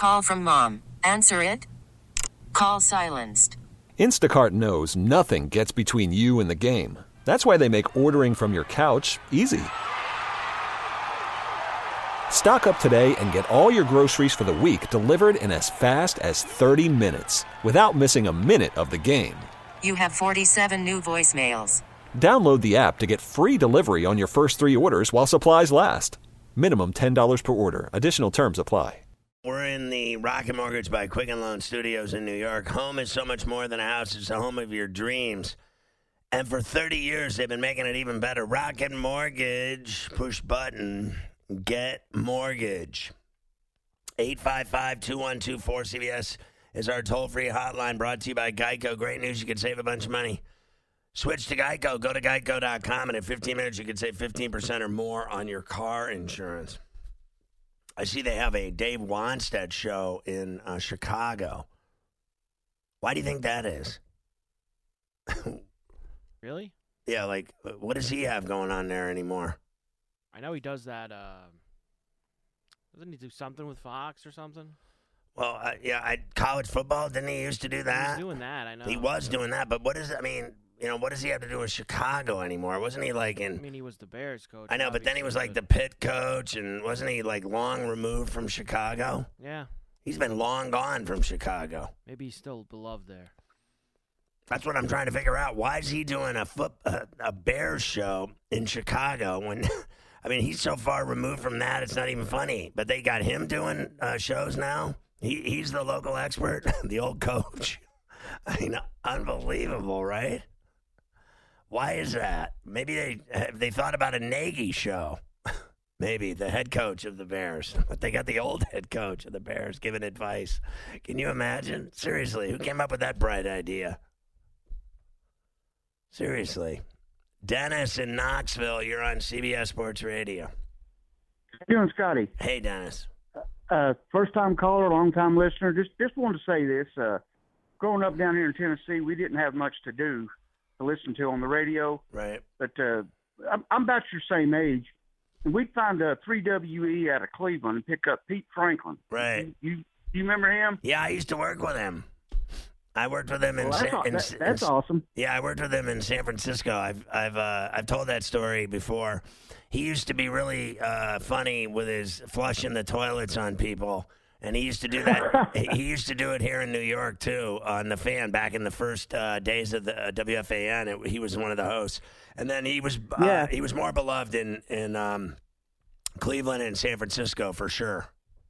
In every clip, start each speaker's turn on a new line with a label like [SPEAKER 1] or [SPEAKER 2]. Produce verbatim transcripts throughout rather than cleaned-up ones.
[SPEAKER 1] Call from mom. Answer it. Call silenced.
[SPEAKER 2] Instacart knows nothing gets between you and the game. That's why they make ordering from your couch easy. Stock up today and get all your groceries for the week delivered in as fast as thirty minutes without missing a minute of the game.
[SPEAKER 1] You have forty-seven new voicemails.
[SPEAKER 2] Download the app to get free delivery on your first three orders while supplies last. Minimum ten dollars per order. Additional terms apply.
[SPEAKER 3] We're in the Rocket Mortgage by Quicken Loan Studios in New York. Home is so much more than a house. It's the home of your dreams. And for thirty years, they've been making it even better. Rocket Mortgage. Push button. Get mortgage. eight five five, two one two, four C B S is our toll-free hotline brought to you by Geico. Great news. You can save a bunch of money. Switch to Geico. Go to geico dot com, and in fifteen minutes, you can save fifteen percent or more on your car insurance. I see they have a Dave Wanstead show in uh, Chicago. Why do you think that is?
[SPEAKER 4] Really?
[SPEAKER 3] Yeah, like, what does he have going on there anymore?
[SPEAKER 4] I know he does that. Uh, doesn't he do something with Fox or something?
[SPEAKER 3] Well, uh, yeah, I, college football, didn't he used to do that?
[SPEAKER 4] He was doing that, I know.
[SPEAKER 3] He was doing that, but what is, I mean, you know, what does he have to do with Chicago anymore? Wasn't he like in...
[SPEAKER 4] I mean, he was the Bears coach.
[SPEAKER 3] I know, but then he was like the Pitt coach, and wasn't he like long removed from Chicago?
[SPEAKER 4] Yeah.
[SPEAKER 3] He's been long gone from Chicago.
[SPEAKER 4] Maybe he's still beloved there.
[SPEAKER 3] That's what I'm trying to figure out. Why is he doing a foot a, a Bears show in Chicago when... I mean, he's so far removed from that, it's not even funny. But they got him doing uh, shows now. He He's the local expert, the old coach. I mean, unbelievable, right? Why is that? Maybe they have they thought about a Nagy show. Maybe the head coach of the Bears. But they got the old head coach of the Bears giving advice. Can you imagine? Seriously, who came up with that bright idea? Seriously. Dennis in Knoxville, you're on C B S Sports Radio.
[SPEAKER 5] How you doing, Scotty?
[SPEAKER 3] Hey, Dennis.
[SPEAKER 5] Uh, first-time caller, long-time listener. Just just wanted to say this. Uh, growing up down here in Tennessee, we didn't have much to do to listen to on the radio.
[SPEAKER 3] Right.
[SPEAKER 5] But uh, I'm, I'm about your same age. And we'd find a three W E out of Cleveland and pick up Pete Franklin.
[SPEAKER 3] Right.
[SPEAKER 5] You, you, you remember him?
[SPEAKER 3] Yeah, I used to work with him. I worked with him in.
[SPEAKER 5] Well, that's
[SPEAKER 3] San,
[SPEAKER 5] aw-
[SPEAKER 3] in,
[SPEAKER 5] that, that's in, awesome.
[SPEAKER 3] Yeah, I worked with him in San Francisco. I've I've uh, I've told that story before. He used to be really uh, funny with his flushing the toilets on people, and he used to do that. He used to do it here in New York too on the Fan back in the first uh, days of the uh, W F A N. It, he was one of the hosts, and then he was uh,
[SPEAKER 5] yeah.
[SPEAKER 3] he was more beloved in in um, Cleveland and San Francisco for sure.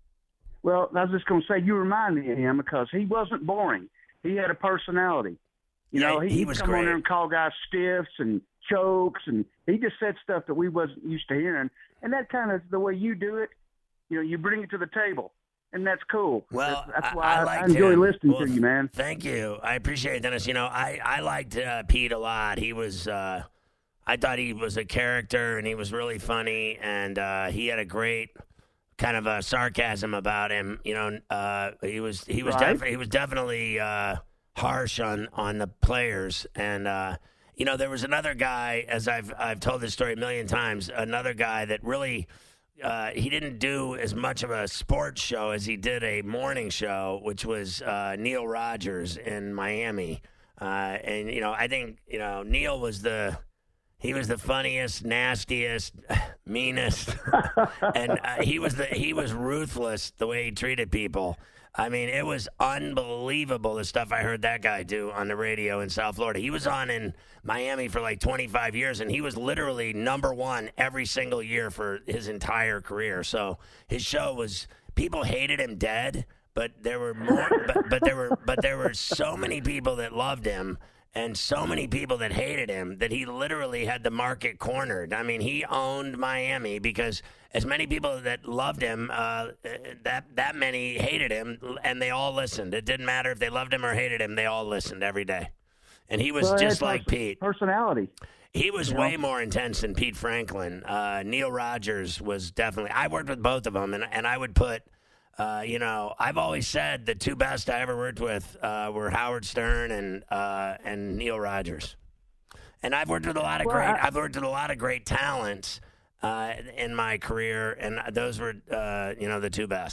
[SPEAKER 5] Well, I was just going to say you remind me of him because he wasn't boring. He had a personality. You
[SPEAKER 3] yeah,
[SPEAKER 5] know, he,
[SPEAKER 3] he
[SPEAKER 5] he'd
[SPEAKER 3] was
[SPEAKER 5] come
[SPEAKER 3] great.
[SPEAKER 5] on there and call guys stiffs and chokes, and he just said stuff that we wasn't used to hearing. And that kind of the way you do it. You know, you bring it to the table, and that's cool.
[SPEAKER 3] Well,
[SPEAKER 5] that's, that's
[SPEAKER 3] I,
[SPEAKER 5] why
[SPEAKER 3] I,
[SPEAKER 5] I,
[SPEAKER 3] liked
[SPEAKER 5] I enjoy
[SPEAKER 3] him.
[SPEAKER 5] listening
[SPEAKER 3] well,
[SPEAKER 5] to you, man.
[SPEAKER 3] Thank you. I appreciate it, Dennis. You know, I, I liked uh, Pete a lot. He was, uh, I thought he was a character, and he was really funny, and uh, he had a great kind of a sarcasm about him. You know, uh, he was he was
[SPEAKER 5] Right.
[SPEAKER 3] definitely he was definitely uh, harsh on on the players, and uh, you know, there was another guy, as I've I've told this story a million times, another guy that really. Uh, he didn't do as much of a sports show as he did a morning show, which was uh, Neil Rogers in Miami. Uh, and, you know, I think, you know, Neil was the, he was the funniest, nastiest, meanest. and uh, he was the, he was ruthless the way he treated people. I mean, it was unbelievable the stuff I heard that guy do on the radio in South Florida. He was on in Miami for like twenty-five years, and he was literally number one every single year for his entire career. So his show was, people hated him dead, but there were more, but, but there were, but there were so many people that loved him. And so many people that hated him that he literally had the market cornered. I mean, he owned Miami because as many people that loved him, uh, that that many hated him, and they all listened. It didn't matter if they loved him or hated him; they all listened every day. And he was
[SPEAKER 5] well,
[SPEAKER 3] just
[SPEAKER 5] that's
[SPEAKER 3] like
[SPEAKER 5] pers-
[SPEAKER 3] Pete.
[SPEAKER 5] Personality.
[SPEAKER 3] He was
[SPEAKER 5] you
[SPEAKER 3] way
[SPEAKER 5] know?
[SPEAKER 3] more intense than Pete Franklin. Uh, Neil Rogers was definitely. I worked with both of them, and and I would put. Uh, you know, I've always said the two best I ever worked with uh, were Howard Stern and uh, and Neil Rogers. And I've worked with a lot of
[SPEAKER 5] Well,
[SPEAKER 3] great.
[SPEAKER 5] I-
[SPEAKER 3] I've worked with a lot of great talents uh, in my career, and those were uh, you know the two best.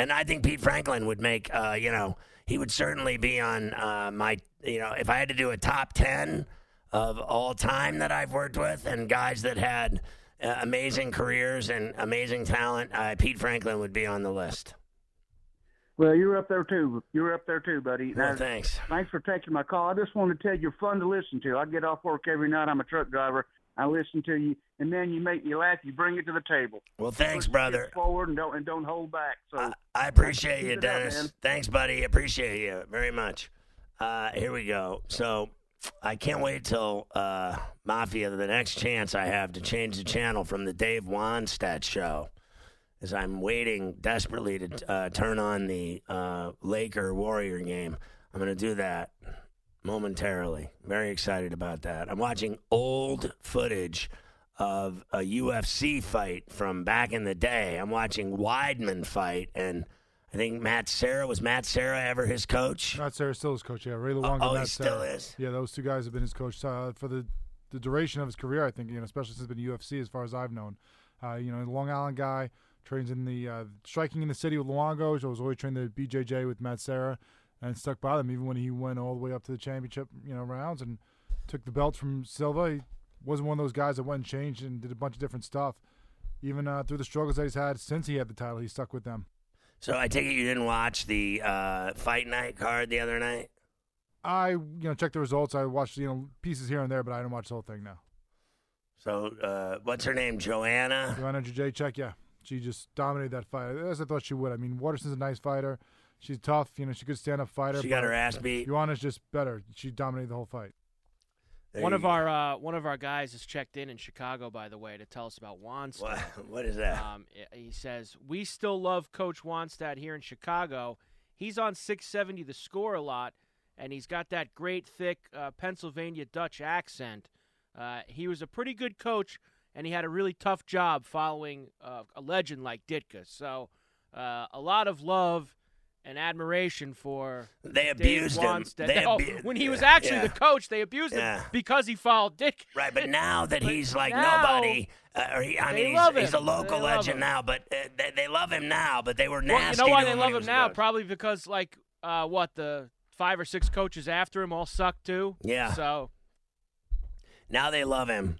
[SPEAKER 3] And I think Pete Franklin would make, uh, you know, he would certainly be on uh, my, you know, if I had to do a top ten of all time that I've worked with and guys that had uh, amazing careers and amazing talent, uh, Pete Franklin would be on the list.
[SPEAKER 5] Well, you're up there too. You're up there too, buddy.
[SPEAKER 3] Well,
[SPEAKER 5] Now,
[SPEAKER 3] thanks.
[SPEAKER 5] Thanks for taking my call. I just wanted to tell you, you're fun to listen to. I get off work every night. I'm a truck driver. I listen to you, and then you make me laugh. You bring it to the table.
[SPEAKER 3] Well, thanks,
[SPEAKER 5] Push
[SPEAKER 3] brother.
[SPEAKER 5] it forward and don't and don't hold back. So
[SPEAKER 3] I, I appreciate
[SPEAKER 5] keep
[SPEAKER 3] you,
[SPEAKER 5] it up,
[SPEAKER 3] Dennis.
[SPEAKER 5] man.
[SPEAKER 3] Thanks, buddy. Appreciate you very much. Uh, here we go. So I can't wait till uh, Mafia, the next chance I have to change the channel from the Dave Wannstedt show, as I'm waiting desperately to uh, turn on the uh, Laker Warrior game. I'm going to do that momentarily. Very excited about that. I'm watching old footage of a U F C fight from back in the day. I'm watching Weidman fight, and I think Matt Serra, was Matt Serra ever his coach?
[SPEAKER 6] Matt Serra still his coach, yeah. Ray Luongo,
[SPEAKER 3] oh,
[SPEAKER 6] Matt
[SPEAKER 3] he still
[SPEAKER 6] Serra.
[SPEAKER 3] is?
[SPEAKER 6] Yeah, those two guys have been his coach uh, for the, the duration of his career, I think, you know, especially since he's been U F C as far as I've known. Uh, you know, Long Island guy, trains in the uh, striking in the city with Luongo. He was always trained at B J J with Matt Serra and stuck by them even when he went all the way up to the championship, you know, rounds and took the belt from Silva. He wasn't one of those guys that went and changed and did a bunch of different stuff. Even uh, through the struggles that he's had since he had the title, he stuck with them.
[SPEAKER 3] So I take it you didn't watch the uh, fight night card the other night?
[SPEAKER 6] I, you know, checked the results. I watched, you know, pieces here and there, but I didn't watch the whole thing now.
[SPEAKER 3] So uh, what's her name, Joanna?
[SPEAKER 6] Joanna Jędrzejczyk, yeah. She just dominated that fight, as I thought she would. I mean, Waterson's a nice fighter. She's tough. You know, she's a good stand-up fighter.
[SPEAKER 3] She got her ass beat.
[SPEAKER 6] Joanna's just better. She dominated the whole fight.
[SPEAKER 3] There
[SPEAKER 4] One
[SPEAKER 3] you
[SPEAKER 4] of
[SPEAKER 3] go.
[SPEAKER 4] our uh, one of our guys is checked in in Chicago, by the way, to tell us about Wannstedt.
[SPEAKER 3] What, what is that?
[SPEAKER 4] Um, i- he says, we still love Coach Wannstedt here in Chicago. He's on six seventy The Score a lot, and he's got that great, thick uh, Pennsylvania Dutch accent. Uh, he was a pretty good coach, and he had a really tough job following uh, a legend like Ditka. So uh, a lot of love and admiration for
[SPEAKER 3] They
[SPEAKER 4] Dave
[SPEAKER 3] abused him.
[SPEAKER 4] Wannstedt.
[SPEAKER 3] They
[SPEAKER 4] No,
[SPEAKER 3] abu-
[SPEAKER 4] when he was
[SPEAKER 3] yeah,
[SPEAKER 4] actually
[SPEAKER 3] yeah.
[SPEAKER 4] the coach, they abused
[SPEAKER 3] Yeah.
[SPEAKER 4] him because he followed Dick.
[SPEAKER 3] Right, but now that
[SPEAKER 4] But
[SPEAKER 3] he's like
[SPEAKER 4] now,
[SPEAKER 3] nobody, uh, or he, I
[SPEAKER 4] they
[SPEAKER 3] mean,
[SPEAKER 4] love
[SPEAKER 3] he's, he's a
[SPEAKER 4] him.
[SPEAKER 3] local
[SPEAKER 4] They love
[SPEAKER 3] legend
[SPEAKER 4] him.
[SPEAKER 3] now, but uh, they, they love him now, but they were nasty.
[SPEAKER 4] Well, you know why
[SPEAKER 3] to
[SPEAKER 4] they
[SPEAKER 3] him
[SPEAKER 4] love
[SPEAKER 3] when he
[SPEAKER 4] him
[SPEAKER 3] was
[SPEAKER 4] now?
[SPEAKER 3] good.
[SPEAKER 4] Probably because, like, uh, what, the five or six coaches after him all suck too?
[SPEAKER 3] Yeah.
[SPEAKER 4] So,
[SPEAKER 3] Now they love him.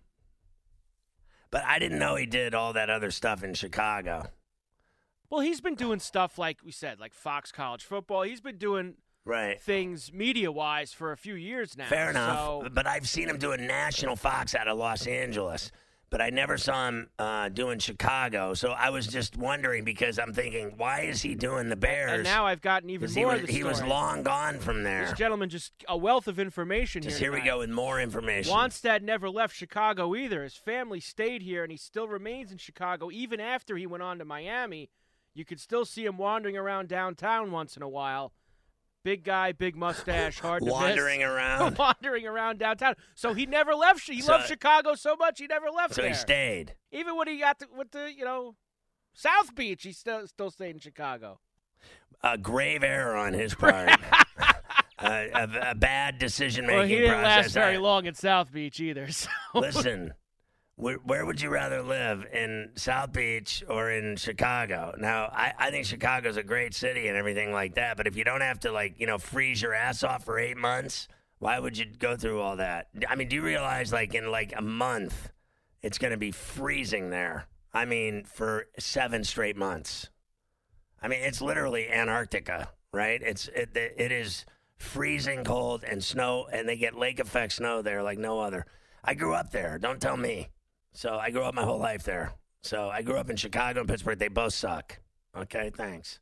[SPEAKER 3] But I didn't know he did all that other stuff in Chicago.
[SPEAKER 4] well, he's been doing stuff like we said, like Fox College Football. He's been doing
[SPEAKER 3] Right.
[SPEAKER 4] things media-wise for a few years now.
[SPEAKER 3] Fair enough.
[SPEAKER 4] So,
[SPEAKER 3] But I've seen him doing national Fox out of Los Angeles. But I never saw him uh, doing Chicago. So I was just wondering because I'm thinking, why is he doing the Bears?
[SPEAKER 4] and now I've gotten even
[SPEAKER 3] 'Cause he
[SPEAKER 4] more
[SPEAKER 3] was,
[SPEAKER 4] of the
[SPEAKER 3] he was
[SPEAKER 4] story.
[SPEAKER 3] long gone from there.
[SPEAKER 4] This gentleman just a wealth of information
[SPEAKER 3] Just
[SPEAKER 4] here.
[SPEAKER 3] here we
[SPEAKER 4] tonight.
[SPEAKER 3] go with more information.
[SPEAKER 4] Wannstedt never left Chicago either. His family stayed here, and he still remains in Chicago. Even after he went on to Miami, you could still see him wandering around downtown once in a while. Big guy, big mustache, hard to
[SPEAKER 3] Wandering
[SPEAKER 4] miss.
[SPEAKER 3] around.
[SPEAKER 4] Wandering around downtown. So he never left. He
[SPEAKER 3] So-
[SPEAKER 4] loved Chicago so much he never left
[SPEAKER 3] So
[SPEAKER 4] there.
[SPEAKER 3] he stayed.
[SPEAKER 4] Even when he got to, with the, you know, South Beach, he still still stayed in Chicago.
[SPEAKER 3] A grave error on his part. uh, a, a bad decision making
[SPEAKER 4] Well, he didn't
[SPEAKER 3] process.
[SPEAKER 4] last very
[SPEAKER 3] I-
[SPEAKER 4] long at South Beach either. So.
[SPEAKER 3] Listen, where, where would you rather live, in South Beach or in Chicago? Now, I, I think Chicago's a great city and everything like that, but if you don't have to, like, you know, freeze your ass off for eight months, why would you go through all that? I mean, do you realize, like, in, like, a month, it's going to be freezing there? I mean, for seven straight months. I mean, it's literally Antarctica, right? It's it, it is freezing cold and snow, and they get lake effect snow there like no other. I grew up there. Don't tell me. So I grew up my whole life there. So I grew up in Chicago and Pittsburgh. They both suck. Okay, thanks.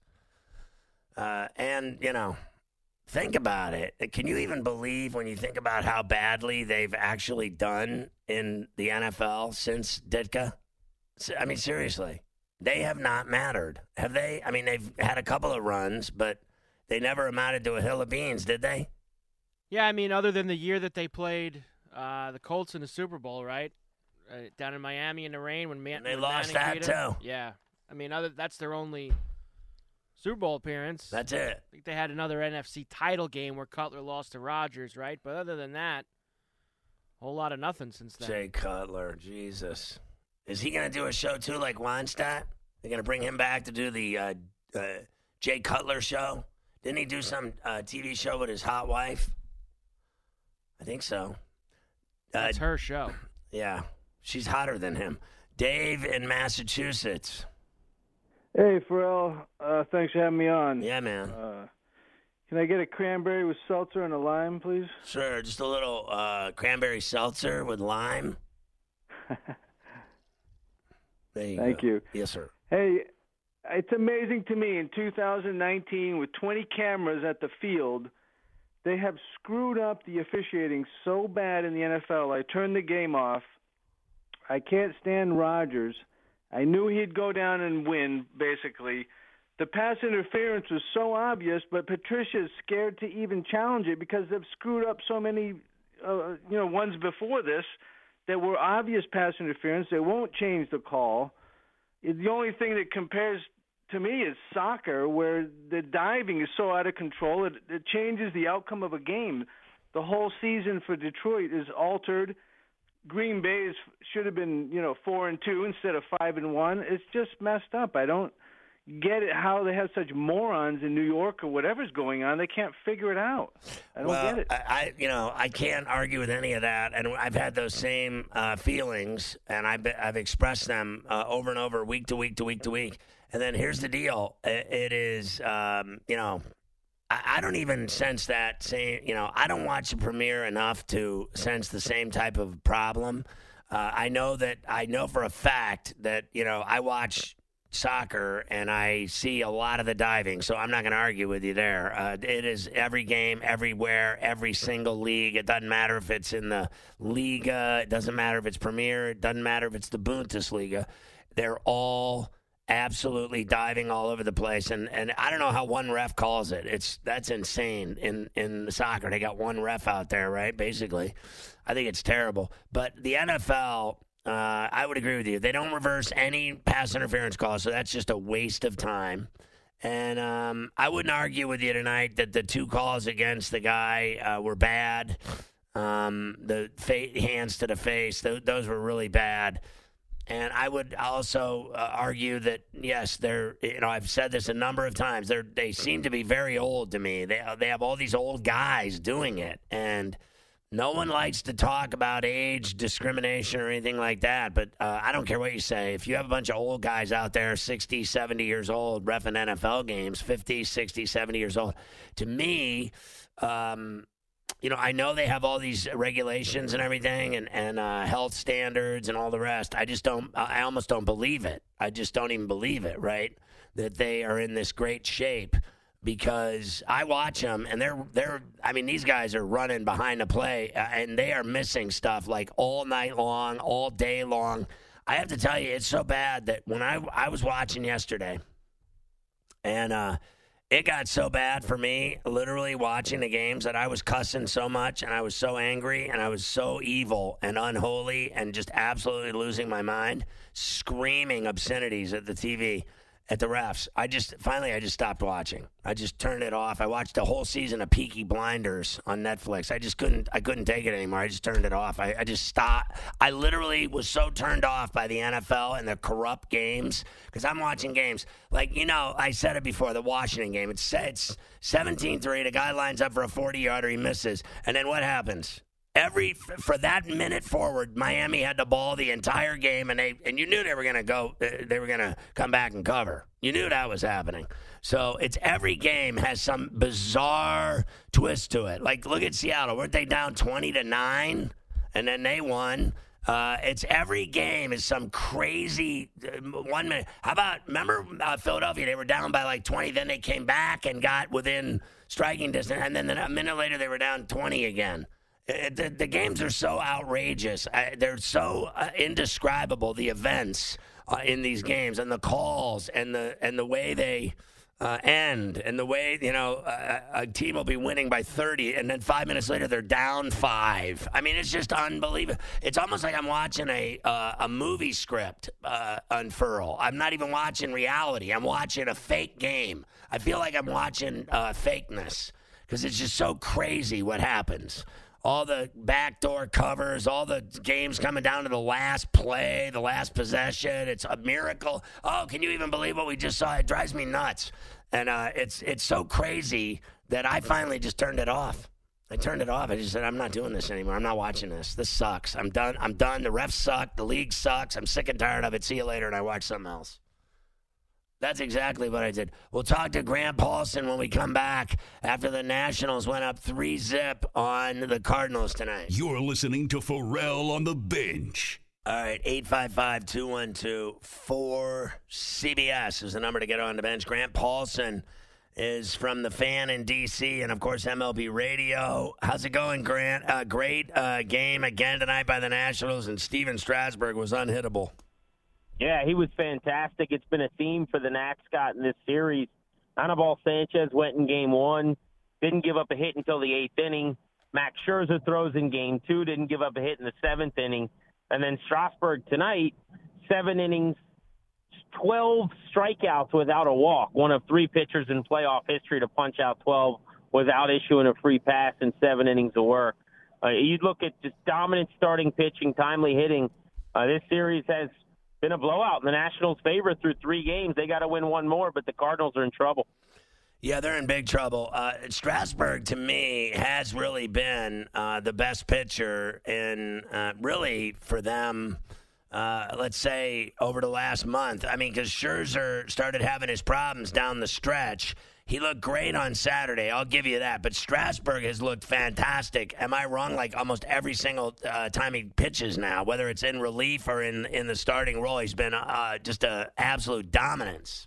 [SPEAKER 3] Uh, and, you know, think about it. Can you even believe when you think about how badly they've actually done in the N F L since Ditka? I mean, seriously. They have not mattered. Have they? I mean, they've had a couple of runs, but they never amounted to a hill of beans, did they?
[SPEAKER 4] Yeah, I mean, other than the year that they played uh, the Colts in the Super Bowl, right? Uh, down in Miami in the rain when, Man-
[SPEAKER 3] And they
[SPEAKER 4] when
[SPEAKER 3] lost
[SPEAKER 4] Manning
[SPEAKER 3] that,
[SPEAKER 4] beat 'em.
[SPEAKER 3] too.
[SPEAKER 4] Yeah. I mean, other that's their only Super Bowl appearance.
[SPEAKER 3] That's it.
[SPEAKER 4] I think they had another N F C title game where Cutler lost to Rodgers, right? But other than that, a whole lot of nothing since then.
[SPEAKER 3] Jay Cutler, Jesus. Is he going to do a show, too, like Wannstedt? They're going to bring him back to do the uh, uh, Jay Cutler show? Didn't he do some uh, T V show with his hot wife? I think so. Uh,
[SPEAKER 4] That's her show.
[SPEAKER 3] Yeah, she's hotter than him. Dave in Massachusetts.
[SPEAKER 7] Hey, Pharrell. Uh, thanks for having me on.
[SPEAKER 3] Yeah, man.
[SPEAKER 7] Uh, can I get a cranberry with seltzer and a lime, please?
[SPEAKER 3] Sure, just a little uh, cranberry seltzer with lime. There you
[SPEAKER 7] Thank
[SPEAKER 3] go.
[SPEAKER 7] you.
[SPEAKER 3] Yes, sir.
[SPEAKER 7] Hey, it's amazing to me in two thousand nineteen with twenty cameras at the field, they have screwed up the officiating so bad in the N F L. I turned the game off. I can't stand Rodgers. I knew he'd go down and win, basically. The pass interference was so obvious, but Patricia's scared to even challenge it because they've screwed up so many, uh, you know, ones before this that were obvious pass interference. They won't change the call. The only thing that compares to me is soccer, where the diving is so out of control, it, it changes the outcome of a game. The whole season for Detroit is altered. Green Bay is, should have been, you know, four and two instead of five and one. It's just messed up. I don't get it how they have such morons in New York or whatever's going on. They can't figure it out. I don't
[SPEAKER 3] well,
[SPEAKER 7] get it.
[SPEAKER 3] I, I, you know, I can't argue with any of that, and I've had those same uh, feelings, and I've been, I've expressed them uh, over and over, week to week to week to week. And then here's the deal: it, it is, um, you know, I, I don't even sense that same. You know, I don't watch the premiere enough to sense the same type of problem. Uh, I know that I know for a fact that you know I watch soccer and I see a lot of the diving, so I'm not going to argue with you there. Uh, it is every game, everywhere, every single league. It doesn't matter if it's in the Liga. It doesn't matter if it's Premier. It doesn't matter if it's the Bundesliga. They're all absolutely diving all over the place, and, and I don't know how one ref calls it. It's that's insane. In in soccer, they got one ref out there, right? Basically, I think it's terrible. But the N F L. Uh, I would agree with you. They don't reverse any pass interference calls, so that's just a waste of time. And um, I wouldn't argue with you tonight that the two calls against the guy uh, were bad. Um, the fa- hands to the face, th- those were really bad. And I would also uh, argue that, yes, they're, you know, I've said this a number of times, they they seem to be very old to me. They, they have all these old guys doing it, and no one likes to talk about age discrimination or anything like that, but uh, I don't care what you say. If you have a bunch of old guys out there, sixty, seventy years old, reffing N F L games, fifty, sixty, seventy years old, to me, um, you know, I know they have all these regulations and everything and, and uh, health standards and all the rest. I just don't, I almost don't believe it. I just don't even believe it, right, that they are in this great shape. Because I watch them, and they're they're. I mean, these guys are running behind the play, uh, and they are missing stuff like all night long, all day long. I have to tell you, it's so bad that when I I was watching yesterday, and uh, it got so bad for me, literally watching the games, that I was cussing so much, and I was so angry, and I was so evil and unholy, and just absolutely losing my mind, screaming obscenities at the T V. At the refs. I just, finally, I just stopped watching. I just turned it off. I watched the whole season of Peaky Blinders on Netflix. I just couldn't, I couldn't take it anymore. I just turned it off. I, I just stopped. I literally was so turned off by the N F L and the corrupt games, because I'm watching games. Like, you know, I said it before, the Washington game. It's, it's seventeen three. The guy lines up for a forty-yarder. He misses. And then what happens? Every for that minute forward, Miami had the ball the entire game, and they and you knew they were going to go. They were going to come back and cover. You knew that was happening. So it's every game has some bizarre twist to it. Like look at Seattle, weren't they down twenty to nine, and then they won. Uh, it's every game is some crazy uh, one minute. How about remember uh, Philadelphia? They were down by like twenty, then they came back and got within striking distance, and then a minute later they were down twenty again. The, the games are so outrageous. Uh, they're so uh, indescribable, the events uh, in these games and the calls and the and the way they uh, end and the way, you know, uh, a team will be winning by thirty and then five minutes later they're down five. I mean, it's just unbelievable. It's almost like I'm watching a uh, a movie script uh, unfurl. I'm not even watching reality. I'm watching a fake game. I feel like I'm watching uh, fakeness because it's just so crazy what happens. All the backdoor covers, all the games coming down to the last play, the last possession. It's a miracle. Oh, can you even believe what we just saw? It drives me nuts. And uh, it's it's so crazy that I finally just turned it off. I turned it off. I just said, I'm not doing this anymore. I'm not watching this. This sucks. I'm done. I'm done. The refs suck. The league sucks. I'm sick and tired of it. See you later. And I watch something else. That's exactly what I did. We'll talk to Grant Paulson when we come back after the Nationals went up three zip on the Cardinals tonight.
[SPEAKER 8] You're listening to Pharrell on the Bench.
[SPEAKER 3] All right, eight five five, two one two, four C B S is the number to get on the bench. Grant Paulson is from The Fan in D C and, of course, M L B Radio. How's it going, Grant? Uh, great uh, game again tonight by the Nationals, and Steven Strasburg was unhittable.
[SPEAKER 9] Yeah, he was fantastic. It's been a theme for the Nats, Scott, in this series. Anibal Sanchez went in game one, didn't give up a hit until the eighth inning. Max Scherzer throws in game two, didn't give up a hit in the seventh inning. And then Strasburg tonight, seven innings, twelve strikeouts without a walk, one of three pitchers in playoff history to punch out twelve without issuing a free pass in seven innings of work. Uh, you look at just dominant starting pitching, timely hitting. Uh, this series has been a blowout in the Nationals' favor through three games. They got to win one more, but the Cardinals are in trouble.
[SPEAKER 3] Yeah, they're in big trouble. Uh, Strasburg, to me, has really been uh, the best pitcher in uh, really for them, uh, let's say, over the last month. I mean, because Scherzer started having his problems down the stretch. He looked great on Saturday. I'll give you that. But Strasburg has looked fantastic. Am I wrong? Like almost every single uh, time he pitches now, whether it's in relief or in, in the starting role, he's been uh, just an absolute dominance.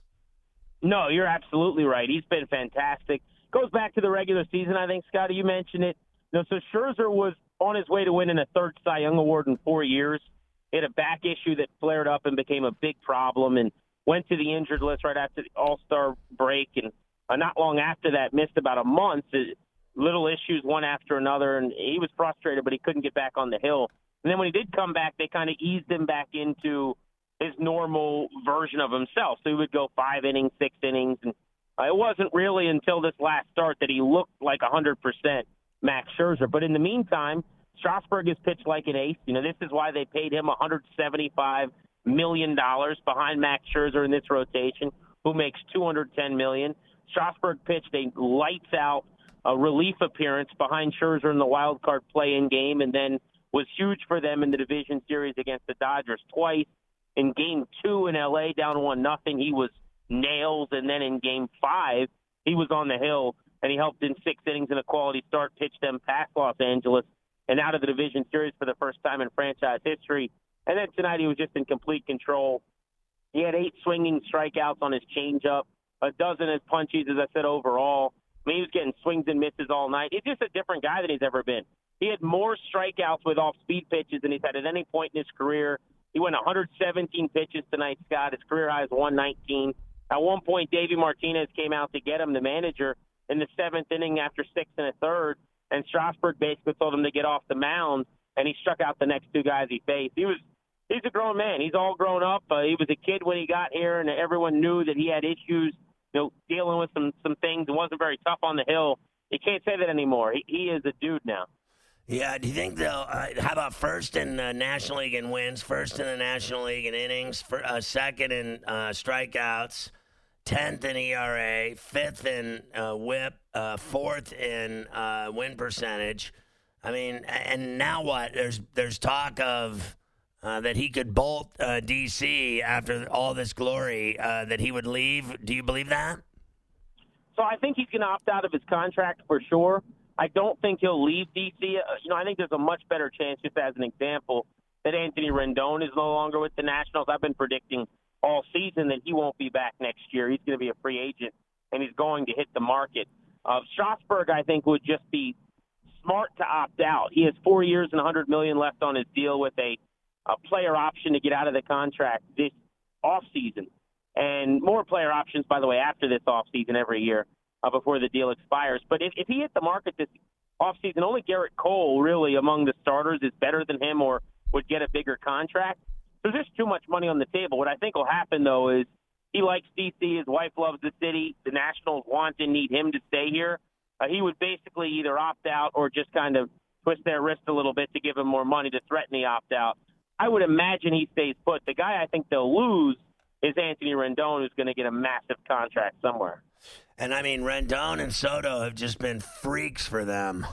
[SPEAKER 9] No, you're absolutely right. He's been fantastic. Goes back to the regular season, I think, Scotty, you mentioned it. You know, so Scherzer was on his way to winning a third Cy Young Award in four years. He had a back issue that flared up and became a big problem and went to the injured list right after the All-Star break. And uh, not long after that, missed about a month. Little issues one after another, and he was frustrated, but he couldn't get back on the hill. And then when he did come back, they kind of eased him back into his normal version of himself. So he would go five innings, six innings. And uh, it wasn't really until this last start that he looked like one hundred percent Max Scherzer. But in the meantime, Strasburg has pitched like an ace. You know, this is why they paid him one hundred seventy-five million dollars behind Max Scherzer in this rotation, who makes two hundred ten million dollars. Strasburg pitched a lights-out uh, relief appearance behind Scherzer in the wild card play-in game, and then was huge for them in the division series against the Dodgers twice. In game two in L A, down one nothing, he was nails, and then in game five, he was on the hill, and he helped in six innings in a quality start, pitched them past Los Angeles and out of the division series for the first time in franchise history. And then tonight he was just in complete control. He had eight swinging strikeouts on his changeup, a dozen as punchies, as I said, overall. I mean, he was getting swings and misses all night. He's just a different guy than he's ever been. He had more strikeouts with off-speed pitches than he's had at any point in his career. He went one hundred seventeen pitches tonight, Scott. His career high is one nineteen. At one point, Davey Martinez came out to get him, the manager, in the seventh inning after six and a third, and Strasburg basically told him to get off the mound, and he struck out the next two guys he faced. He was he's a grown man. He's all grown up. Uh, he was a kid when he got here, and everyone knew that he had issues, you know, dealing with some some things and wasn't very tough on the hill. You can't say that anymore. He, he is a dude now.
[SPEAKER 3] Yeah, do you think they'll, uh, how about first in the National League in wins, first in the National League in innings, for, uh, second in uh, strikeouts, tenth in E R A, fifth in uh, whip, uh, fourth in uh, win percentage? I mean, and now what? There's there's talk of uh, that he could bolt uh, D C after all this glory, uh, that he would leave. Do you believe that?
[SPEAKER 9] So I think he's going to opt out of his contract for sure. I don't think he'll leave D C. Uh, you know, I think there's a much better chance, just as an example, that Anthony Rendon is no longer with the Nationals. I've been predicting all season that he won't be back next year. He's going to be a free agent, and he's going to hit the market. Uh, Strasburg, I think, would just be smart to opt out. He has four years and one hundred million dollars left on his deal with a, a player option to get out of the contract this offseason. And more player options, by the way, after this offseason every year. Uh, before the deal expires. But if, if he hit the market this offseason, only Garrett Cole, really, among the starters, is better than him or would get a bigger contract. There's just too much money on the table. What I think will happen, though, is he likes D C. His wife loves the city. The Nationals want and need him to stay here. Uh, he would basically either opt out or just kind of twist their wrist a little bit to give him more money to threaten the opt-out. I would imagine he stays put. The guy I think they'll lose is Anthony Rendon, who's going to get a massive contract somewhere.
[SPEAKER 3] And, I mean, Rendon and Soto have just been freaks for them.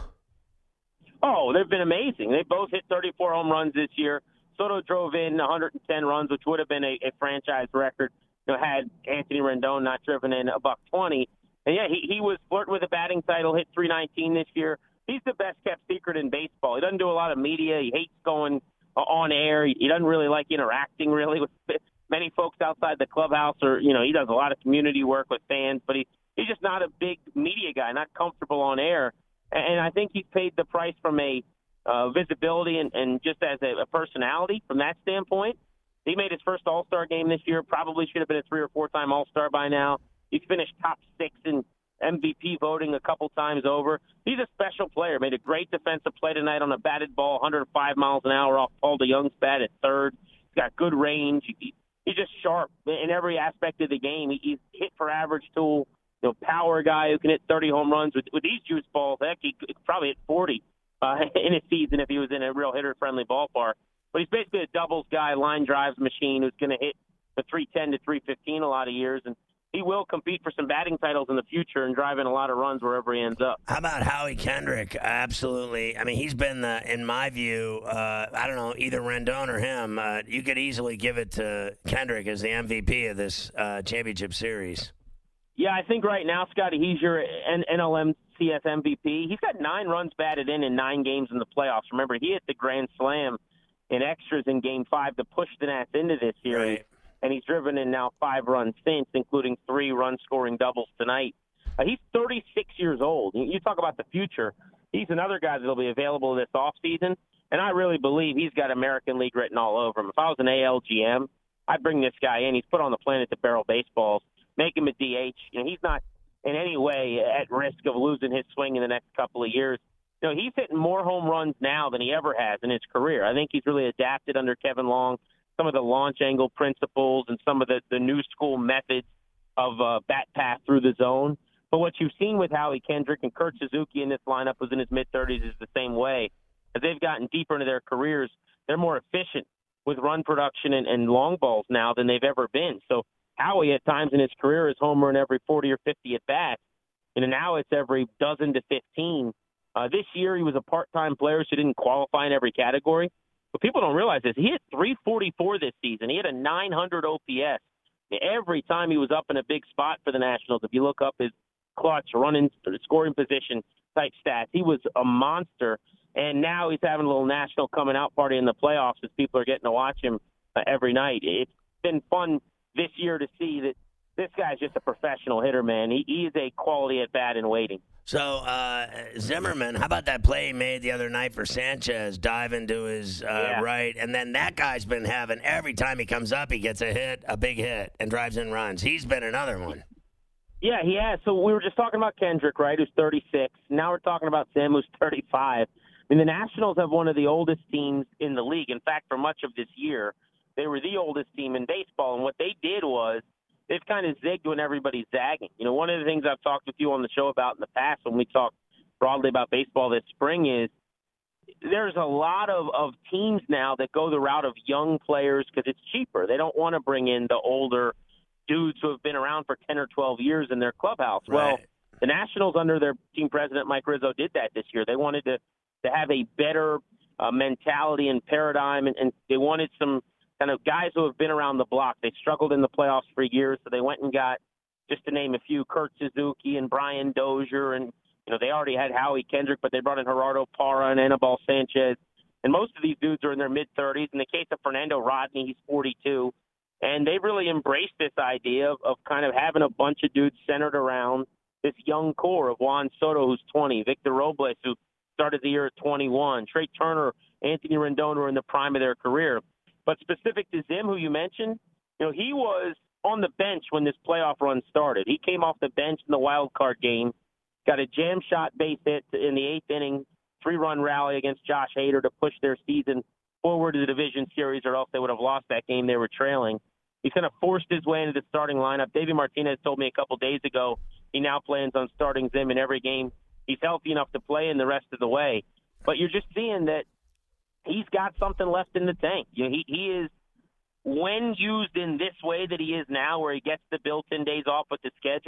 [SPEAKER 9] Oh, they've been amazing. They both hit thirty-four home runs this year. Soto drove in one hundred ten runs, which would have been a, a franchise record, you know, had Anthony Rendon not driven in a buck twenty. And, yeah, he, he was flirting with a batting title, hit three nineteen this year. He's the best-kept secret in baseball. He doesn't do a lot of media. He hates going uh, on air. He, he doesn't really like interacting, really, with many folks outside the clubhouse. Or, you know, he does a lot of community work with fans, but he, he's just not a big media guy, not comfortable on air. And I think he's paid the price from a uh, visibility and, and just as a, a personality from that standpoint. He made his first All-Star game this year, probably should have been a three- or four-time All-Star by now. He's finished top six in M V P voting a couple times over. He's a special player. Made a great defensive play tonight on a batted ball, one hundred five miles an hour off Paul DeYoung's bat at third. He's got good range. He, he's just sharp in every aspect of the game. He, he's hit for average tool. You know, power guy who can hit thirty home runs. With, with these juice balls, heck, he could probably hit forty uh, in a season if he was in a real hitter-friendly ballpark. But he's basically a doubles guy, line drives machine who's going to hit the three ten to three fifteen a lot of years. And he will compete for some batting titles in the future and drive in a lot of runs wherever he ends up.
[SPEAKER 3] How about Howie Kendrick? Absolutely. I mean, he's been, the, in my view, uh, I don't know, either Rendon or him. Uh, you could easily give it to Kendrick as the M V P of this uh, championship series.
[SPEAKER 9] Yeah, I think right now, Scotty, he's your N L M C S M V P. He's got nine runs batted in in nine games in the playoffs. Remember, he hit the grand slam in extras in Game five to push the Nats into this series.
[SPEAKER 3] Right.
[SPEAKER 9] And he's driven in now five runs since, including three run-scoring doubles tonight. Uh, he's thirty-six years old. You talk about the future. He's another guy that will be available this offseason, and I really believe he's got American League written all over him. If I was an A L G M, I'd bring this guy in. He's put on the planet to barrel baseballs, make him a D H. You know, he's not in any way at risk of losing his swing in the next couple of years. You know, he's hitting more home runs now than he ever has in his career. I think he's really adapted under Kevin Long, some of the launch angle principles and some of the, the new school methods of uh, bat path through the zone. But what you've seen with Howie Kendrick and Kurt Suzuki in this lineup, who's in his mid-thirties, is the same way. As they've gotten deeper into their careers, they're more efficient with run production and, and long balls now than they've ever been. So Howie, at times in his career, is homering every forty or fifty at-bats. And now it's every dozen to fifteen. Uh, this year, he was a part-time player, so didn't qualify in every category. But people don't realize this. He hit three forty-four this season. He had a nine hundred O P S. Every time he was up in a big spot for the Nationals, if you look up his clutch, running, scoring position type stats, he was a monster. And now he's having a little national coming out party in the playoffs as people are getting to watch him uh, every night. It's been fun this year to see that this guy's just a professional hitter, man. He, he is a quality at bat in waiting.
[SPEAKER 3] So, uh, Zimmerman, how about that play he made the other night for Sanchez, dive into his uh,
[SPEAKER 9] yeah.
[SPEAKER 3] right? And then that guy's been having, every time he comes up, he gets a hit, a big hit, and drives in runs. He's been another one.
[SPEAKER 9] Yeah, he has. So we were just talking about Kendrick, right, who's thirty-six. Now we're talking about Sim, who's thirty-five. I mean, the Nationals have one of the oldest teams in the league. In fact, for much of this year, they were the oldest team in baseball. And what they did was, they've kind of zigged when everybody's zagging. You know, one of the things I've talked with you on the show about in the past when we talk broadly about baseball this spring is there's a lot of, of teams now that go the route of young players because it's cheaper. They don't want to bring in the older dudes who have been around for ten or twelve years in their clubhouse.
[SPEAKER 3] Right.
[SPEAKER 9] Well, the Nationals under their team president, Mike Rizzo, did that this year. They wanted to, to have a better uh, mentality and paradigm, and, and they wanted some – kind of guys who have been around the block. They struggled in the playoffs for years, so they went and got, just to name a few, Kurt Suzuki and Brian Dozier, and you know they already had Howie Kendrick, but they brought in Gerardo Parra and Anibal Sanchez. And most of these dudes are in their mid-thirties. In the case of Fernando Rodney, he's forty-two. And they really embraced this idea of, of kind of having a bunch of dudes centered around this young core of Juan Soto, who's twenty, Victor Robles, who started the year at twenty-one, Trey Turner, Anthony Rendon were in the prime of their career. But specific to Zim, who you mentioned, you know, he was on the bench when this playoff run started. He came off the bench in the wild card game, got a jam shot base hit in the eighth inning, three-run rally against Josh Hader to push their season forward to the division series, or else they would have lost that game they were trailing. He's kind of forced his way into the starting lineup. Davey Martinez told me a couple days ago he now plans on starting Zim in every game he's healthy enough to play in the rest of the way. But you're just seeing that he's got something left in the tank. You know, he, he is, when used in this way that he is now, where he gets the built-in days off with the schedule,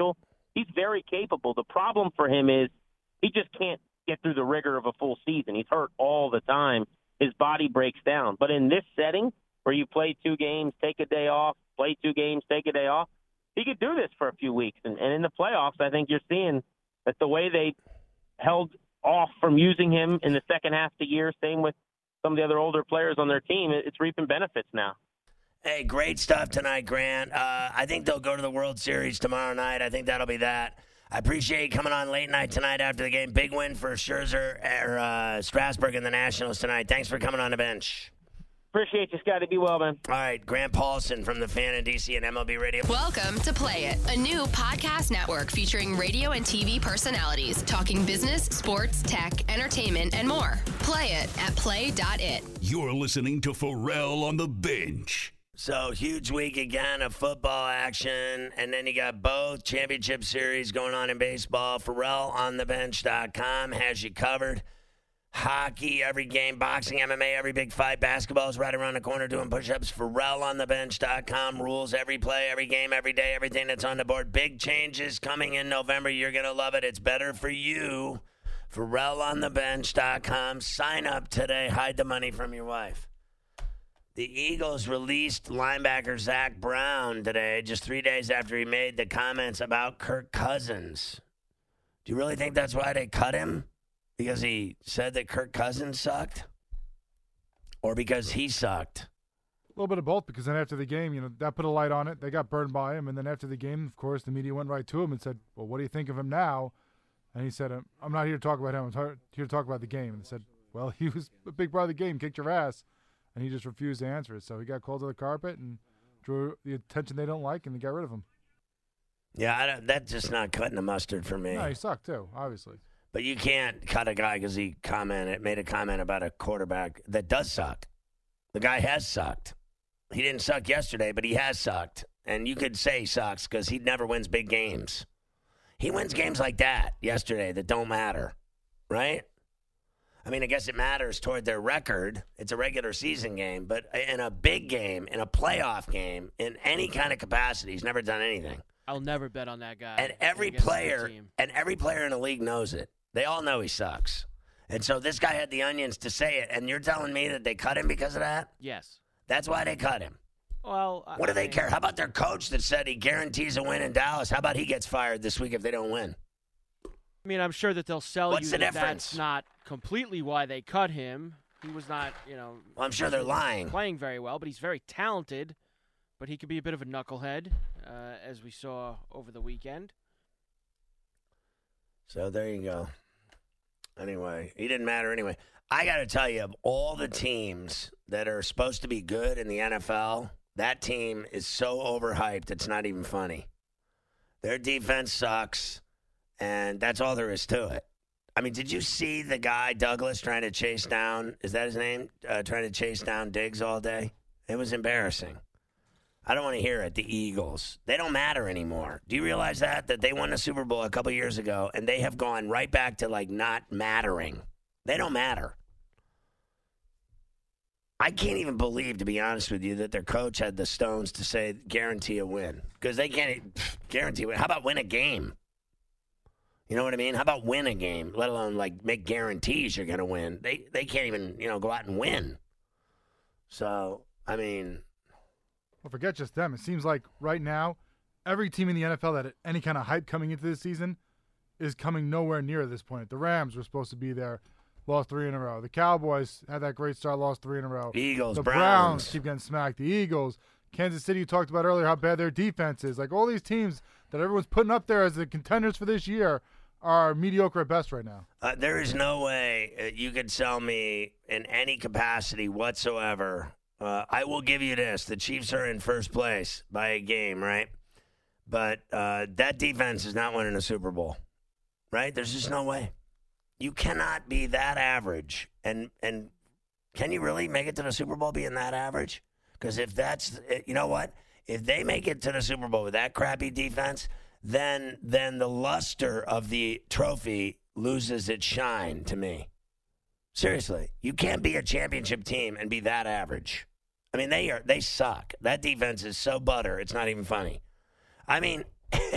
[SPEAKER 9] he's very capable. The problem for him is he just can't get through the rigor of a full season. He's hurt all the time. His body breaks down. But in this setting where you play two games, take a day off, play two games, take a day off, he could do this for a few weeks. And, and in the playoffs, I think you're seeing that the way they held off from using him in the second half of the year, same with some of the other older players on their team, it's reaping benefits now.
[SPEAKER 3] Hey, great stuff tonight, Grant. Uh, I think they'll go to the World Series tomorrow night. I think that'll be that. I appreciate you coming on late night tonight after the game. Big win for Scherzer or uh, Strasburg and the Nationals tonight. Thanks for coming on the bench.
[SPEAKER 9] Appreciate you, Scotty. Be well, man.
[SPEAKER 3] All right, Grant Paulson from the Fan in D C and M L B Radio.
[SPEAKER 10] Welcome to Play It, a new podcast network featuring radio and T V personalities talking business, sports, tech, entertainment, and more. Play it at play dot it.
[SPEAKER 8] You're listening to Pharrell on the Bench.
[SPEAKER 3] So, huge week again of football action, and then you got both championship series going on in baseball. Pharrell on the bench dot com has you covered. Hockey, every game, boxing, M M A, every big fight. Basketball is right around the corner doing push-ups. Pharrell on the bench dot com rules every play, every game, every day, everything that's on the board. Big changes coming in November. You're going to love it. It's better for you. Pharrell on the bench dot com. Sign up today. Hide the money from your wife. The Eagles released linebacker Zach Brown today, just three days after he made the comments about Kirk Cousins. Do you really think that's why they cut him? Because he said that Kirk Cousins sucked? Or because he sucked?
[SPEAKER 6] A little bit of both, because then after the game, you know, that put a light on it. They got burned by him, and then after the game, of course, the media went right to him and said, well, what do you think of him now? And he said, I'm not here to talk about him. I'm here to talk about the game. And they said, well, he was a big part of the game, kicked your ass. And he just refused to answer it. So he got called to the carpet and drew the attention they don't like, and they got rid of him.
[SPEAKER 3] Yeah, I don't, that's just not cutting the mustard for me.
[SPEAKER 6] No, he sucked too, obviously.
[SPEAKER 3] But you can't cut a guy because he commented, made a comment about a quarterback that does suck. The guy has sucked. He didn't suck yesterday, but he has sucked. And you could say he sucks because he never wins big games. He wins games like that yesterday that don't matter, right? I mean, I guess it matters toward their record. It's a regular season game. But in a big game, in a playoff game, in any kind of capacity, he's never done anything.
[SPEAKER 4] I'll never bet on that guy.
[SPEAKER 3] And every player, and every player in the league knows it. They all know he sucks. And so this guy had the onions to say it, and you're telling me that they cut him because of that?
[SPEAKER 4] Yes.
[SPEAKER 3] That's why they cut him.
[SPEAKER 4] Well,
[SPEAKER 3] what do
[SPEAKER 4] I
[SPEAKER 3] they
[SPEAKER 4] mean,
[SPEAKER 3] care? How about their coach that said he guarantees a win in Dallas? How about he gets fired this week if they don't win?
[SPEAKER 4] I mean, I'm sure that they'll sell
[SPEAKER 3] What's
[SPEAKER 4] you
[SPEAKER 3] the
[SPEAKER 4] that
[SPEAKER 3] difference?
[SPEAKER 4] that's not completely why they cut him. He was not, you know.
[SPEAKER 3] Well, I'm sure they're lying.
[SPEAKER 4] Playing very well, but he's very talented. But he could be a bit of a knucklehead, uh, as we saw over the weekend.
[SPEAKER 3] So there you go. Anyway, he didn't matter anyway. I got to tell you, of all the teams that are supposed to be good in the N F L, that team is so overhyped, it's not even funny. Their defense sucks, and that's all there is to it. I mean, did you see the guy, Douglas, trying to chase down, is that his name? Uh, trying to chase down Diggs all day? It was embarrassing. I don't want to hear it. The Eagles. They don't matter anymore. Do you realize that? That they won the Super Bowl a couple years ago, and they have gone right back to, like, not mattering. They don't matter. I can't even believe, to be honest with you, that their coach had the stones to say guarantee a win. Because they can't pff, guarantee a win. How about win a game? You know what I mean? How about win a game, let alone, like, make guarantees you're going to win? They, they can't even, you know, go out and win. So, I mean...
[SPEAKER 6] Well, forget just them. It seems like right now, every team in the N F L that had any kind of hype coming into this season is coming nowhere near this point. The Rams were supposed to be there, lost three in a row. The Cowboys had that great start, lost three in a row.
[SPEAKER 3] Eagles,
[SPEAKER 6] the
[SPEAKER 3] Browns.
[SPEAKER 6] Browns keep getting smacked. The Eagles, Kansas City, you talked about earlier how bad their defense is. Like all these teams that everyone's putting up there as the contenders for this year are mediocre at best right now.
[SPEAKER 3] Uh, there is no way uh, you could sell me in any capacity whatsoever. Uh, I will give you this. The Chiefs are in first place by a game, right? But uh, that defense is not winning a Super Bowl, right? There's just no way. You cannot be that average. And and can you really make it to the Super Bowl being that average? Because if that's, you know what? If they make it to the Super Bowl with that crappy defense, then then the luster of the trophy loses its shine to me. Seriously, you can't be a championship team and be that average. I mean, they are they suck. That defense is so butter, it's not even funny. I mean,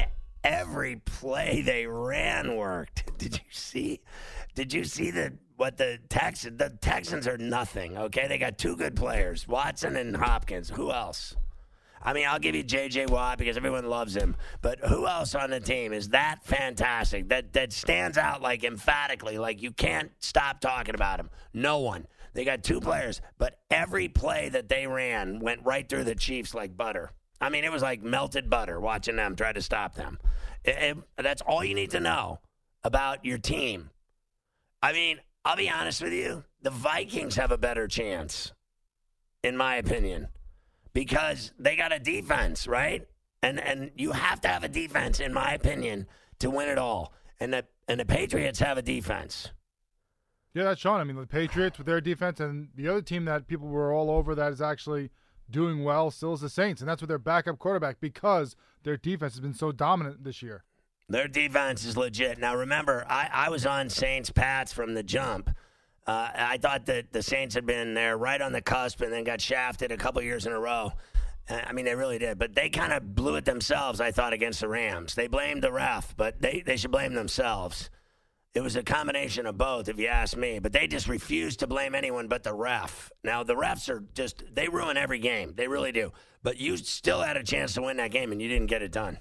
[SPEAKER 3] every play they ran worked. Did you see? Did you see the what the Texans? The Texans are nothing. Okay, they got two good players, Watson and Hopkins. Who else? I mean, I'll give you J J. Watt because everyone loves him. But who else on the team is that fantastic, that that stands out like emphatically, like you can't stop talking about him? No one. They got two players, but every play that they ran went right through the Chiefs like butter. I mean, it was like melted butter watching them try to stop them. It, it, that's all you need to know about your team. I mean, I'll be honest with you. The Vikings have a better chance, in my opinion, because they got a defense, right? And and you have to have a defense, in my opinion, to win it all. And the and the Patriots have a defense.
[SPEAKER 6] Yeah, that's Sean. I mean, the Patriots with their defense, and the other team that people were all over that is actually doing well still is the Saints, and that's with their backup quarterback because their defense has been so dominant this year.
[SPEAKER 3] Their defense is legit. Now, remember, I, I was on Saints-Pats from the jump. Uh, I thought that the Saints had been there right on the cusp and then got shafted a couple years in a row. Uh, I mean, they really did. But they kind of blew it themselves, I thought, against the Rams. They blamed the ref, but they, they should blame themselves. It was a combination of both, if you ask me. But they just refused to blame anyone but the ref. Now, the refs are just – they ruin every game. They really do. But you still had a chance to win that game, and you didn't get it done.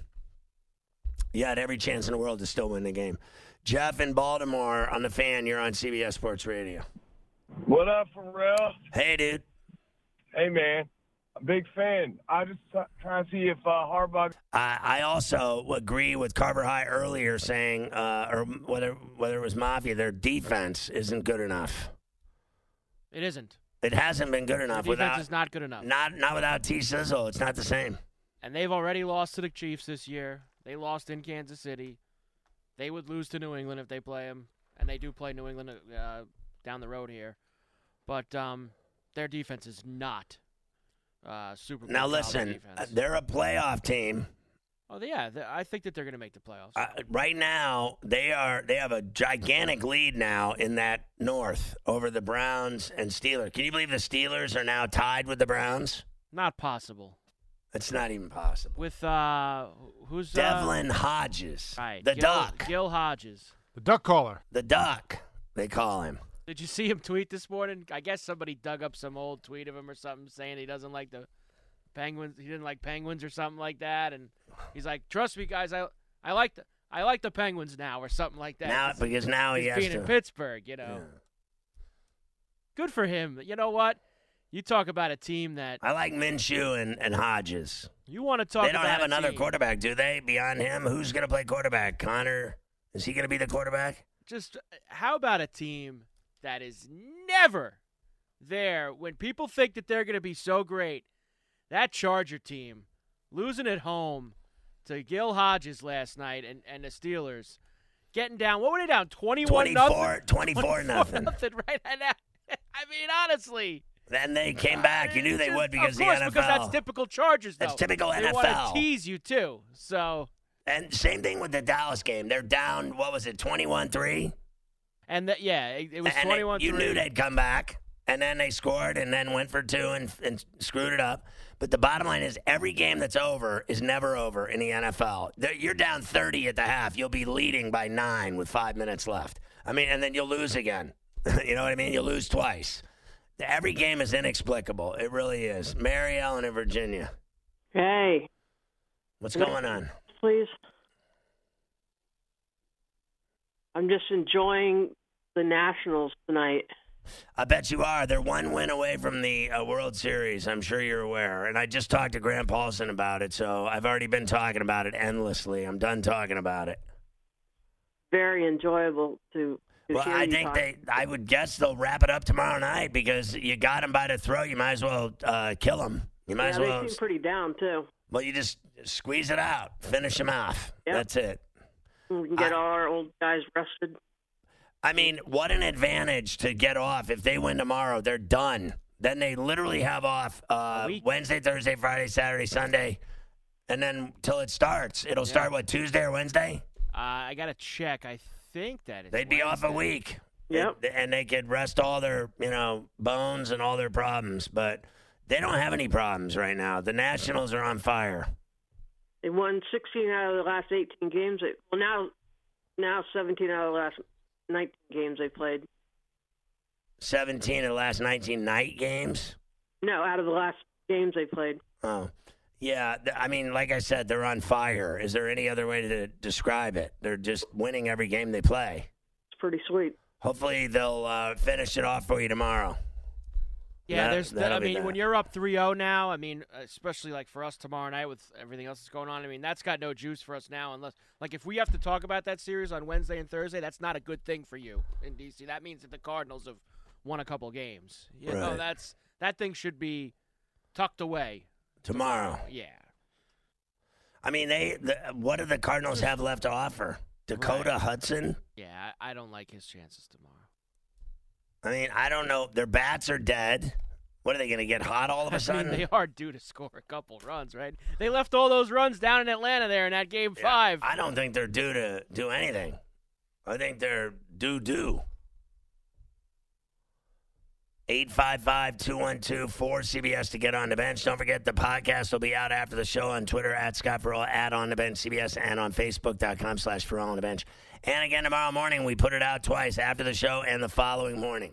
[SPEAKER 3] You had every chance in the world to still win the game. Jeff in Baltimore on the Fan. You're on C B S Sports Radio.
[SPEAKER 11] What up, Pharrell?
[SPEAKER 3] Hey, dude.
[SPEAKER 11] Hey, man. A big fan. I just t- trying to see if uh, Harbaugh.
[SPEAKER 3] I, I also agree with Carver High earlier saying, uh, or whether whether it was Mafia, their defense isn't good enough.
[SPEAKER 4] It isn't.
[SPEAKER 3] It hasn't been good enough
[SPEAKER 4] The defense
[SPEAKER 3] without.
[SPEAKER 4] is not good enough.
[SPEAKER 3] Not not without T. Sizzle. It's not the same.
[SPEAKER 4] And they've already lost to the Chiefs this year. They lost in Kansas City. They would lose to New England if they play them, and they do play New England uh, down the road here. But um, their defense is not uh, Super Bowl.
[SPEAKER 3] Now listen, uh, they're a playoff team.
[SPEAKER 4] Oh yeah, I think that they're going to make the playoffs.
[SPEAKER 3] Uh, right now, they are they have a gigantic lead now in that North over the Browns and Steelers. Can you believe the Steelers are now tied with the Browns?
[SPEAKER 4] Not possible.
[SPEAKER 3] It's not even possible.
[SPEAKER 4] With uh, who's
[SPEAKER 3] Devlin
[SPEAKER 4] uh,
[SPEAKER 3] Hodges,
[SPEAKER 4] right,
[SPEAKER 3] the
[SPEAKER 4] Gil,
[SPEAKER 3] Duck,
[SPEAKER 4] Gil Hodges,
[SPEAKER 6] the Duck caller,
[SPEAKER 3] the Duck. They call him.
[SPEAKER 4] Did you see him tweet this morning? I guess somebody dug up some old tweet of him or something saying he doesn't like the Penguins. He didn't like Penguins or something like that, and he's like, "Trust me, guys, I I like the I like the Penguins now," or something like that.
[SPEAKER 3] Now because now he
[SPEAKER 4] he's
[SPEAKER 3] has
[SPEAKER 4] being
[SPEAKER 3] to.
[SPEAKER 4] in Pittsburgh, you know. Yeah. Good for him. You know what? You talk about a team that
[SPEAKER 3] I like Minshew and, and Hodges.
[SPEAKER 4] You want to talk?
[SPEAKER 3] They don't
[SPEAKER 4] about
[SPEAKER 3] have
[SPEAKER 4] a
[SPEAKER 3] another
[SPEAKER 4] team.
[SPEAKER 3] quarterback, do they? Beyond him, who's going to play quarterback? Connor? Is he going to be the quarterback?
[SPEAKER 4] Just how about a team that is never there when people think that they're going to be so great? That Charger team losing at home to Gil Hodges last night and, and the Steelers getting down. What were they down? twenty-one nothing?
[SPEAKER 3] twenty-four nothing.
[SPEAKER 4] Right now. I mean, honestly.
[SPEAKER 3] Then they came back. You knew they would because
[SPEAKER 4] of course,
[SPEAKER 3] the N F L.
[SPEAKER 4] because that's typical Chargers, though.
[SPEAKER 3] That's typical
[SPEAKER 4] they
[SPEAKER 3] N F L.
[SPEAKER 4] They want to tease you, too. So.
[SPEAKER 3] And same thing with the Dallas game. They're down, what was it, twenty-one three?
[SPEAKER 4] And, the, yeah, it, it was twenty-one three.
[SPEAKER 3] You knew they'd come back, and then they scored and then went for two and, and screwed it up. But the bottom line is every game that's over is never over in the N F L. You're down thirty at the half. You'll be leading by nine with five minutes left. I mean, and then you'll lose again. You know what I mean? You'll lose twice. Every game is inexplicable. It really is. Mary Ellen in Virginia.
[SPEAKER 12] Hey.
[SPEAKER 3] What's going on?
[SPEAKER 12] Please. I'm just enjoying the Nationals tonight.
[SPEAKER 3] I bet you are. They're one win away from the uh, World Series. I'm sure you're aware. And I just talked to Grant Paulson about it, so I've already been talking about it endlessly. I'm done talking about it.
[SPEAKER 12] Very enjoyable to
[SPEAKER 3] Well, I think
[SPEAKER 12] talk.
[SPEAKER 3] they. I would guess they'll wrap it up tomorrow night because you got them by the throat. You might as well uh, kill them. You might
[SPEAKER 12] yeah,
[SPEAKER 3] as well.
[SPEAKER 12] they seem pretty down too.
[SPEAKER 3] Well, you just squeeze it out, finish them off.
[SPEAKER 12] Yep.
[SPEAKER 3] That's it.
[SPEAKER 12] We can get
[SPEAKER 3] I,
[SPEAKER 12] all our old guys rested.
[SPEAKER 3] I mean, what an advantage to get off. If they win tomorrow, they're done. Then they literally have off uh, Wednesday, Thursday, Friday, Saturday, Sunday, and then till it starts. It'll
[SPEAKER 4] Yeah.
[SPEAKER 3] start what, Tuesday or Wednesday?
[SPEAKER 4] Uh, I got to check. I think that it's
[SPEAKER 3] They'd be
[SPEAKER 4] Wednesday.
[SPEAKER 3] off a week.
[SPEAKER 12] Yep.
[SPEAKER 3] It- and they could rest all their, you know, bones and all their problems. But they don't have any problems right now. The Nationals are on fire.
[SPEAKER 12] They won sixteen out of the last eighteen games. They, well, now, now seventeen out of the last nineteen games they played.
[SPEAKER 3] seventeen of the last nineteen night games?
[SPEAKER 12] No, out of the last games they played.
[SPEAKER 3] Oh, yeah. th- I mean, like I said, they're on fire. Is there any other way to describe it? They're just winning every game they play.
[SPEAKER 12] It's pretty sweet.
[SPEAKER 3] Hopefully they'll uh, finish it off for you tomorrow.
[SPEAKER 4] Yeah,
[SPEAKER 3] That-
[SPEAKER 4] there's.
[SPEAKER 3] that'll
[SPEAKER 4] I
[SPEAKER 3] be
[SPEAKER 4] mean,
[SPEAKER 3] that.
[SPEAKER 4] when you're up three oh now, I mean, especially like for us tomorrow night with everything else that's going on, I mean, that's got no juice for us now. Unless, like, if we have to talk about that series on Wednesday and Thursday, that's not a good thing for you in D C. That means that the Cardinals have won a couple games. You know,
[SPEAKER 3] Right.
[SPEAKER 4] that's that thing should be tucked away
[SPEAKER 3] Tomorrow.
[SPEAKER 4] Yeah.
[SPEAKER 3] I mean, they. The, what do the Cardinals have left to offer? Dakota
[SPEAKER 4] Right.
[SPEAKER 3] Hudson?
[SPEAKER 4] Yeah, I, I don't like his chances tomorrow.
[SPEAKER 3] I mean, I don't know. Their bats are dead. What are they going to get hot all of a
[SPEAKER 4] I
[SPEAKER 3] sudden?
[SPEAKER 4] mean, they are due to score a couple runs, right? They left all those runs down in Atlanta there in that game
[SPEAKER 3] Yeah,
[SPEAKER 4] five.
[SPEAKER 3] I don't think they're due to do anything. I think they're due due. eight five five, two one two, four C B S to get on the bench. Don't forget the podcast will be out after the show on Twitter at Scott Farrell, at On the Bench C B S, and on Facebook.com slash Farrell on the Bench. And again tomorrow morning, we put it out twice after the show and the following morning.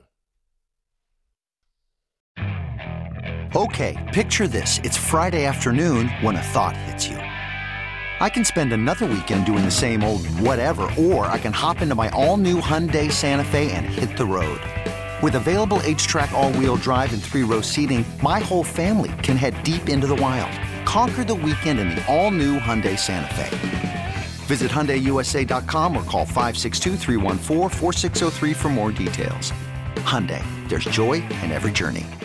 [SPEAKER 13] Okay, picture this. It's Friday afternoon when a thought hits you. I can spend another weekend doing the same old whatever, or I can hop into my all-new Hyundai Santa Fe and hit the road. With available H-Track all-wheel drive and three-row seating, my whole family can head deep into the wild. Conquer the weekend in the all-new Hyundai Santa Fe. Visit Hyundai U S A dot com or call five six two, three one four, four six zero three for more details. Hyundai, there's joy in every journey.